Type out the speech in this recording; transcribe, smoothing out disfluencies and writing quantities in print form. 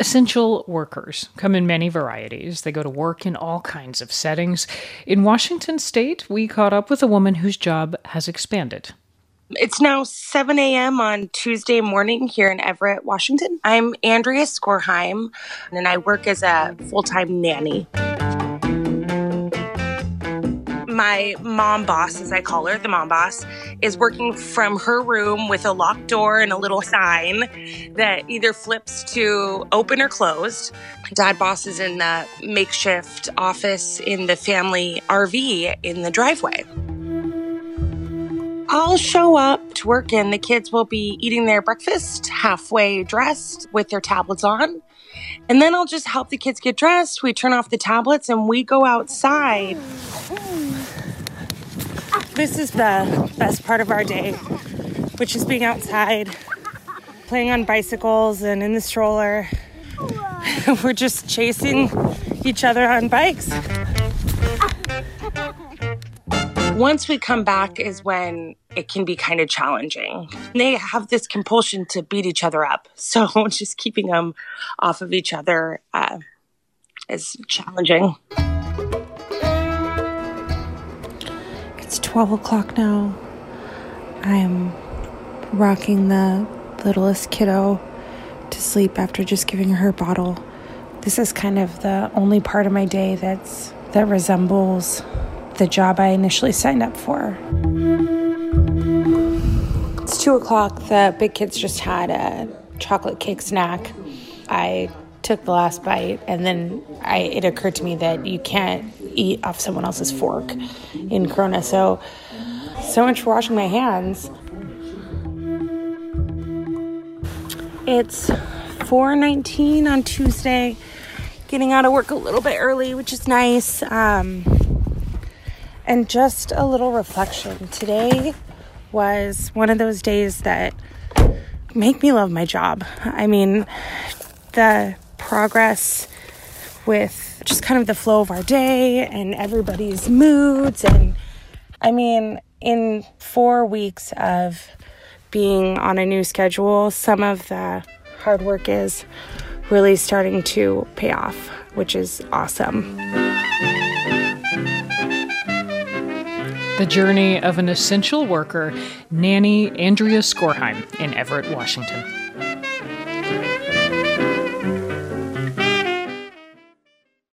Essential workers come in many varieties. They go to work in all kinds of settings. In Washington state, we caught up with a woman whose job has expanded. It's now 7 a.m. on Tuesday morning here in Everett, Washington. I'm Andrea Skorheim, and I work as a full-time nanny. My mom boss, as I call her, the mom boss, is working from her room with a locked door and a little sign that either flips to open or closed. Dad boss is in the makeshift office in the family RV in the driveway. I'll show up to work and the kids will be eating their breakfast, halfway dressed with their tablets on. And then I'll just help the kids get dressed. We turn off the tablets and we go outside. This is the best part of our day, which is being outside, playing on bicycles and in the stroller. We're just chasing each other on bikes. Once we come back is when it can be kind of challenging. They have this compulsion to beat each other up. So just keeping them off of each other is challenging. It's 12 o'clock now. I'm rocking the littlest kiddo to sleep after just giving her a bottle. This is kind of the only part of my day that resembles the job I initially signed up for. It's 2 o'clock. The big kids just had a chocolate cake snack. I took the last bite, and then it occurred to me that you can't eat off someone else's fork in Corona. So much for washing my hands. It's 4:19 on Tuesday. Getting out of work a little bit early, which is nice. And just a little reflection. Today was one of those days that make me love my job. I mean, the progress with just kind of the flow of our day and everybody's moods. And I mean, in 4 weeks of being on a new schedule, some of the hard work is really starting to pay off, which is awesome. The journey of an essential worker, nanny Andrea Skorheim in Everett, Washington.